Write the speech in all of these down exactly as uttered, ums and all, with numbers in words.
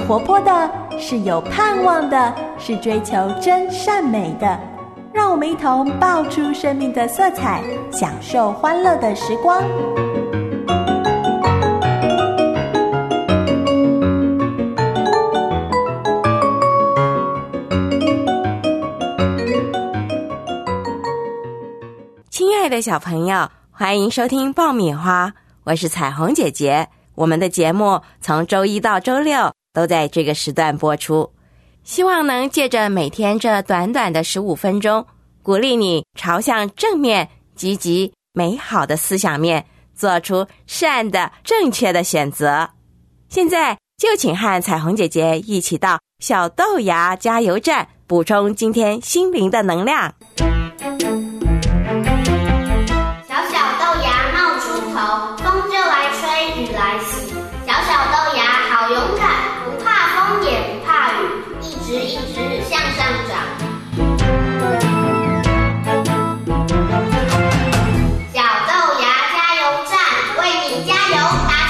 活泼的，是有盼望的，是追求真善美的。让我们一同爆出生命的色彩，享受欢乐的时光。 亲爱的小朋友，欢迎收听爆米花，我是彩虹姐姐。我们的节目从周一到周六都在这个时段播出，希望能借着每天这短短的十五分钟，鼓励你朝向正面、积极、美好的思想面，做出善的、正确的选择。现在就请和彩虹姐姐一起到小豆芽加油站，补充今天心灵的能量。 风就来吹，雨来袭，小小豆芽好勇敢，不怕风也不怕雨，一直一直向上长。小豆芽加油站，为你加油打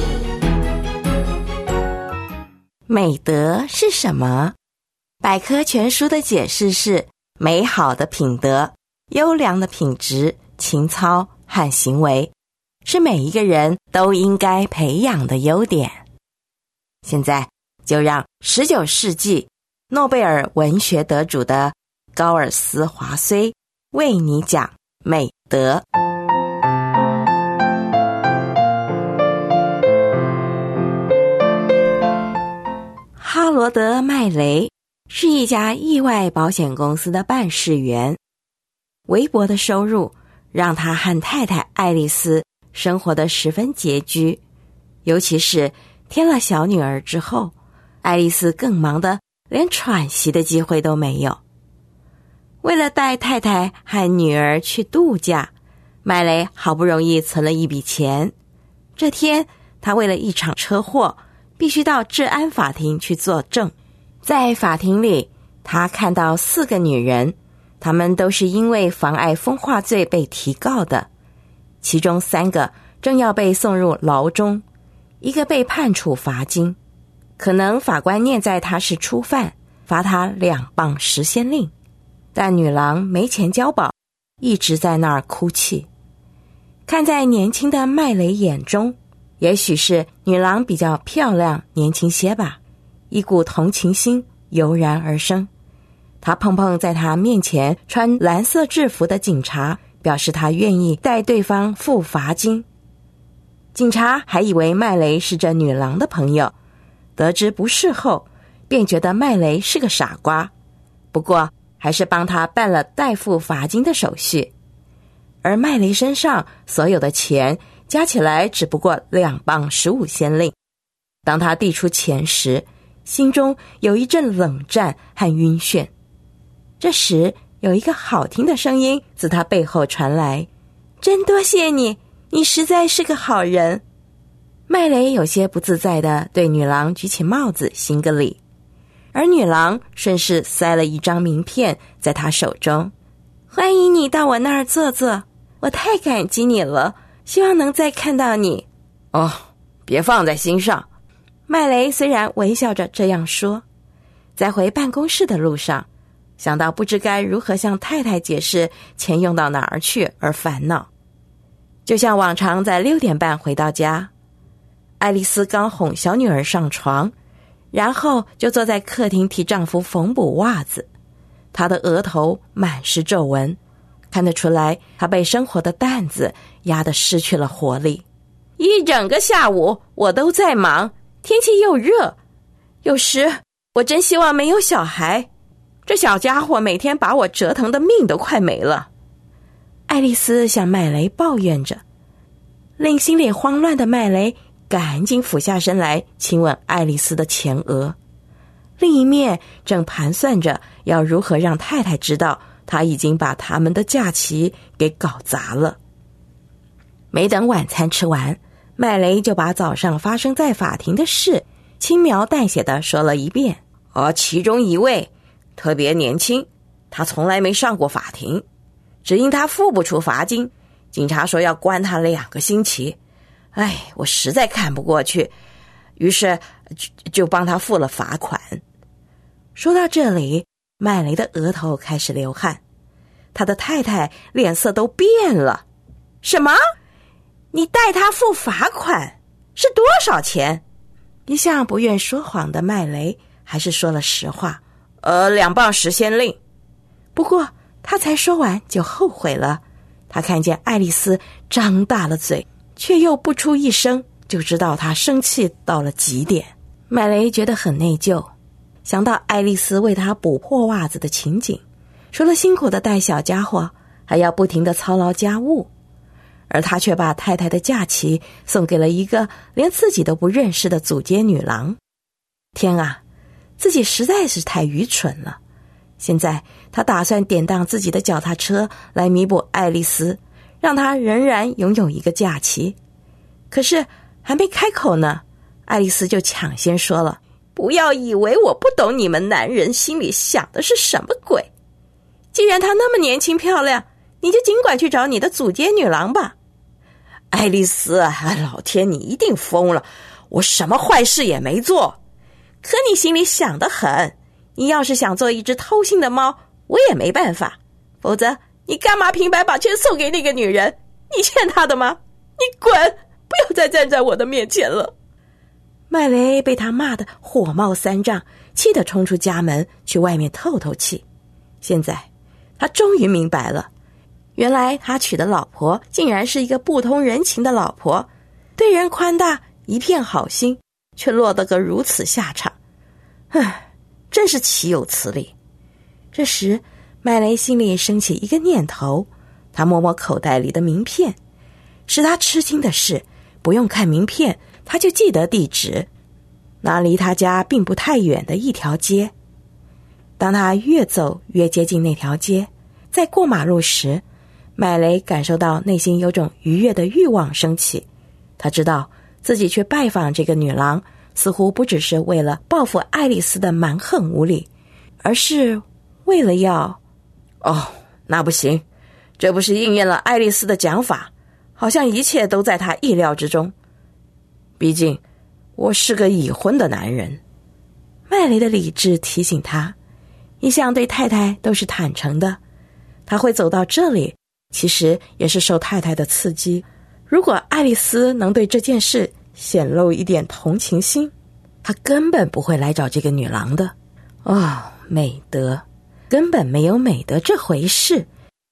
气。 美德是什么？百科全书的解释是：美好的品德、优良的品质、情操和行为，是每一个人都应该培养的优点。现在就让十九世纪诺贝尔文学得主的高尔斯华胥为你讲美德。哈罗德·麦雷是一家意外保险公司的办事员，微薄的收入让他和太太爱丽丝生活得十分拮据，尤其是添了小女儿之后，爱丽丝更忙得连喘息的机会都没有。为了带太太和女儿去度假，麦雷好不容易存了一笔钱。这天，他为了一场车祸，必须到治安法庭去作证。在法庭里，他看到四个女人，她们都是因为妨碍风化罪被提告的。其中三个正要被送入牢中，一个被判处罚金，可能法官念在他是初犯，罚他两磅十先令。但女郎没钱交保，一直在那儿哭泣。看在年轻的麦雷眼中，也许是女郎比较漂亮年轻些吧，一股同情心油然而生。他碰碰在他面前穿蓝色制服的警察，表示他愿意带对方付罚金。警察还以为麦雷是这女郎的朋友，得知不是后，便觉得麦雷是个傻瓜，不过还是帮他办了代付罚金的手续。而麦雷身上所有的钱加起来只不过两磅十五先令。当他递出钱时，心中有一阵冷战和晕眩。这时有一个好听的声音自他背后传来：真多谢你，你实在是个好人。麦雷有些不自在地对女郎举起帽子行个礼，而女郎顺势塞了一张名片在他手中：欢迎你到我那儿坐坐，我太感激你了，希望能再看到你。哦，别放在心上。麦雷虽然微笑着这样说，在回办公室的路上，想到不知该如何向太太解释钱用到哪儿去而烦恼。就像往常在六点半回到家，爱丽丝刚哄小女儿上床，然后就坐在客厅替丈夫缝补袜子。她的额头满是皱纹，看得出来她被生活的担子压得失去了活力。一整个下午我都在忙，天气又热，有时我真希望没有小孩，这小家伙每天把我折腾的命都快没了。爱丽丝向麦雷抱怨着，令心里慌乱的麦雷赶紧俯下身来亲吻爱丽丝的前额，另一面正盘算着要如何让太太知道他已经把他们的假期给搞砸了。没等晚餐吃完，麦雷就把早上发生在法庭的事轻描淡写地说了一遍。而其中一位特别年轻，他从来没上过法庭，只因他付不出罚金，警察说要关他两个星期。哎，我实在看不过去， 于是就帮他付了罚款。说到这里，麦雷的额头开始流汗，他的太太脸色都变了。什么？你代他付罚款？是多少钱？一向不愿说谎的麦雷还是说了实话。呃，两磅十先令。不过他才说完就后悔了。他看见爱丽丝张大了嘴，却又不出一声，就知道他生气到了极点。麦雷觉得很内疚，想到爱丽丝为他补破袜子的情景，除了辛苦的带小家伙，还要不停地操劳家务，而他却把太太的假期送给了一个连自己都不认识的阻街女郎。天啊，自己实在是太愚蠢了。现在他打算典当自己的脚踏车来弥补爱丽丝，让她仍然拥有一个假期。可是还没开口呢，爱丽丝就抢先说了，不要以为我不懂你们男人心里想的是什么鬼。既然她那么年轻漂亮，你就尽管去找你的阻街女郎吧。爱丽丝啊，老天，你一定疯了，我什么坏事也没做。可你心里想得很，你要是想做一只偷腥的猫，我也没办法。否则你干嘛平白把钱送给那个女人？你欠她的吗？你滚，不要再站在我的面前了。麦雷被他骂得火冒三丈，气得冲出家门去外面透透气。现在他终于明白了，原来他娶的老婆竟然是一个不通人情的老婆，对人宽大，一片好心，却落得个如此下场。唉，真是岂有此理。这时麦雷心里升起一个念头，他摸摸口袋里的名片。使他吃惊的是，不用看名片，他就记得地址，那离他家并不太远的一条街。当他越走越接近那条街，在过马路时，麦雷感受到内心有种愉悦的欲望升起。他知道自己去拜访这个女郎，似乎不只是为了报复爱丽丝的蛮横无理，而是为了要……哦，那不行，这不是应验了爱丽丝的讲法，好像一切都在她意料之中。毕竟我是个已婚的男人。麦雷的理智提醒他，一向对太太都是坦诚的，他会走到这里，其实也是受太太的刺激。如果爱丽丝能对这件事显露一点同情心，她根本不会来找这个女郎的。哦，美德，根本没有美德这回事。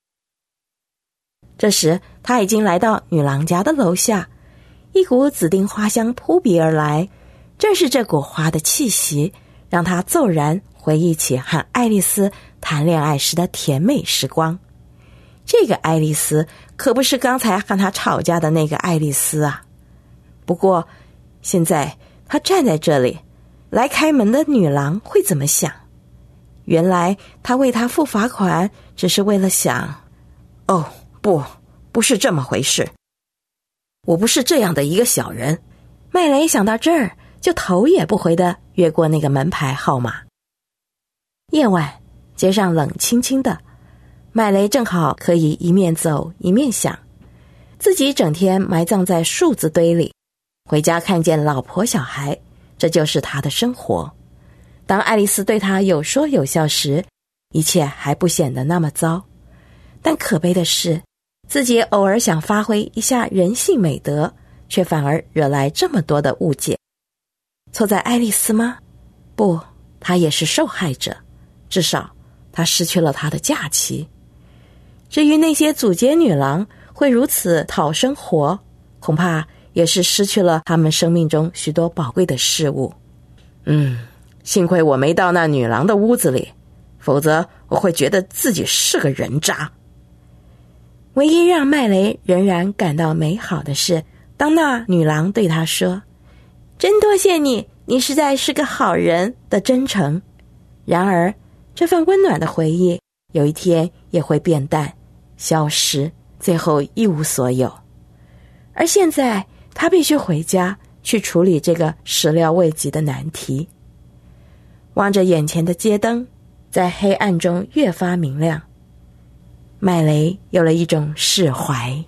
这时他已经来到女郎家的楼下，一股紫丁花香扑鼻而来，正是这股花的气息，让他骤然回忆起和爱丽丝谈恋爱时的甜美时光。这个爱丽丝可不是刚才和他吵架的那个爱丽丝啊。不过现在他站在这里，来开门的女郎会怎么想？原来他为她付罚款只是为了想……哦，不，不是这么回事。我不是这样的一个小人。麦雷想到这儿，就头也不回地越过那个门牌号码。夜晚，街上冷清清的，麦雷正好可以一面走一面想，自己整天埋葬在数字堆里，回家看见老婆小孩，这就是他的生活。当爱丽丝对他有说有笑时，一切还不显得那么糟。但可悲的是，自己偶尔想发挥一下人性美德，却反而惹来这么多的误解。错在爱丽丝吗？不，她也是受害者，至少她失去了她的假期。至于那些阻街女郎会如此讨生活，恐怕也是失去了她们生命中许多宝贵的事物。嗯，幸亏我没到那女郎的屋子里，否则我会觉得自己是个人渣。唯一让麦雷仍然感到美好的是，当那女郎对他说，真多谢你，你实在是个好人的真诚。然而这份温暖的回忆有一天也会变淡消失，最后一无所有。而现在他必须回家去处理这个始料未及的难题。望着眼前的街灯，在黑暗中越发明亮，麦雷有了一种释怀。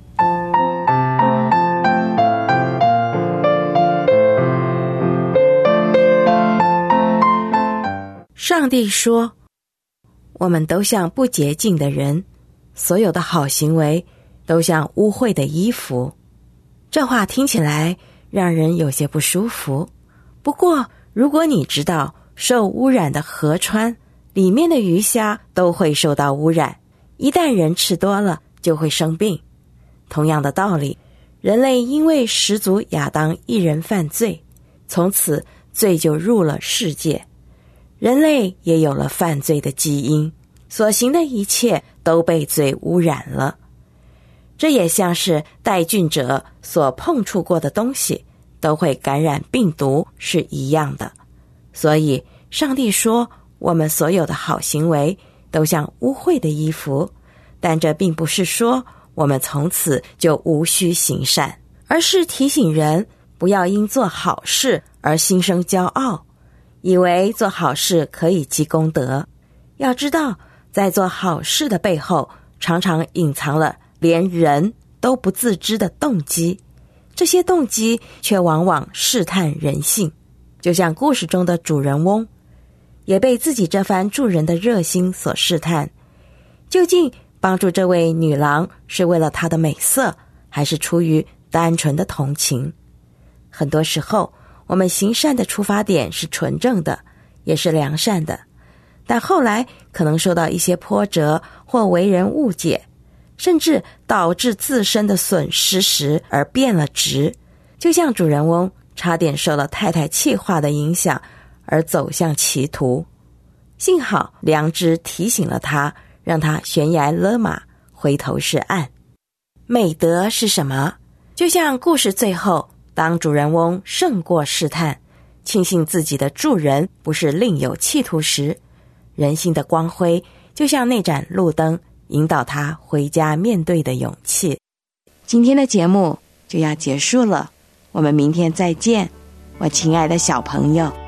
上帝说，我们都像不洁净的人，所有的好行为都像污秽的衣服。这话听起来让人有些不舒服。不过，如果你知道受污染的河川里面的鱼虾都会受到污染，一旦人吃多了就会生病。同样的道理，人类因为始祖亚当一人犯罪，从此罪就入了世界，人类也有了犯罪的基因，所行的一切都被罪污染了。这也像是带菌者所碰触过的东西都会感染病毒是一样的。所以上帝说，我们所有的好行为都像污秽的衣服，但这并不是说我们从此就无需行善，而是提醒人不要因做好事而心生骄傲，以为做好事可以积功德。要知道，在做好事的背后，常常隐藏了连人都不自知的动机，这些动机却往往试探人性。就像故事中的主人翁，也被自己这番助人的热心所试探，究竟帮助这位女郎是为了她的美色，还是出于单纯的同情？很多时候，我们行善的出发点是纯正的，也是良善的，但后来可能受到一些波折或为人误解，甚至导致自身的损失时而变了质。就像主人翁差点受了太太气话的影响而走向歧途，幸好良知提醒了他，让他悬崖勒马，回头是岸。美德是什么？就像故事最后，当主人翁胜过试探，庆幸自己的助人不是另有企图时，人性的光辉就像那盏路灯，引导他回家面对的勇气。今天的节目就要结束了，我们明天再见，我亲爱的小朋友。